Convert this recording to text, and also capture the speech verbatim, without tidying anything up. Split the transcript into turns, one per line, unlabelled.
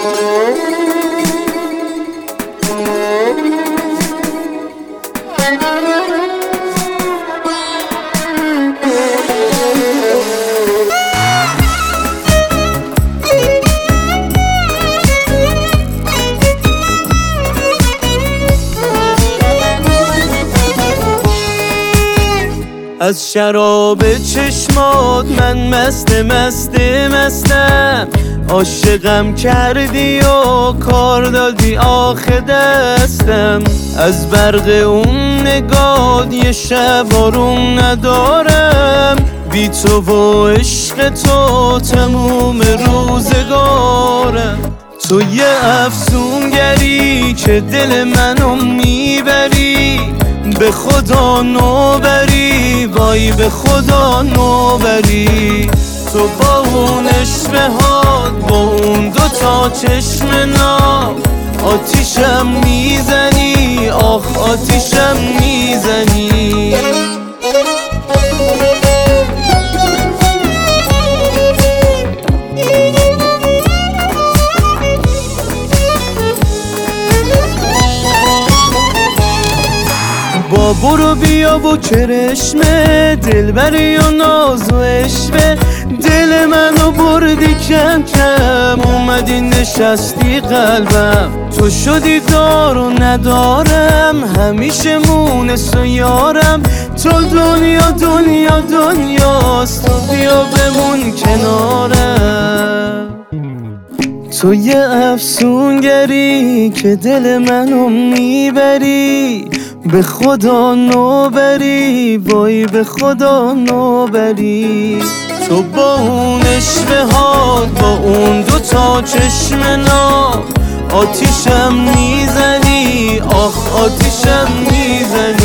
از شراب چشمات من مست مست مستم، عاشقم کردی و کار دادی آخه دستم. از برق اون نگات یه شب آروم ندارم، بی تو و عشق تو تموم روزگارم. تو یه افسونگری که دل منو میبری، به خدا نوبری، وای به خدا نوبری. تو با اون اشتهات، با اون دوتا چشم ناب، آتیشم میزنی، آخ آتیشم میزنی. با برو بیا و کرشمه، دلبری و ناز و عشوه، دل منو بردی کم کم، اومدی نشستی قلبم. تو شدی دار و ندارم، همیشه مونس و یارم. تو دنیا دنیا دنیاست، تو بیا بمون کنارم. تو یه افسونگری که دل منو میبری، به خدا نوبری، وای به خدا نوبری. تو با اون اشتهات، با اون دوتا چشم ناب، آتیشم میزنی، آخ آتیشم میزنی.